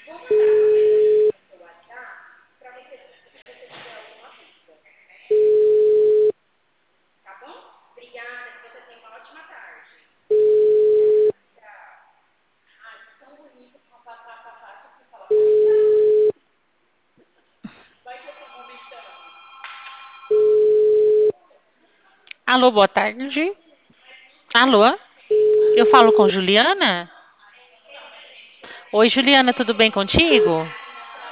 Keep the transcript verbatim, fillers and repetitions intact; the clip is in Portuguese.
Alô, boa tarde. Alô, eu falo com Juliana? Oi, Juliana, tudo bem contigo?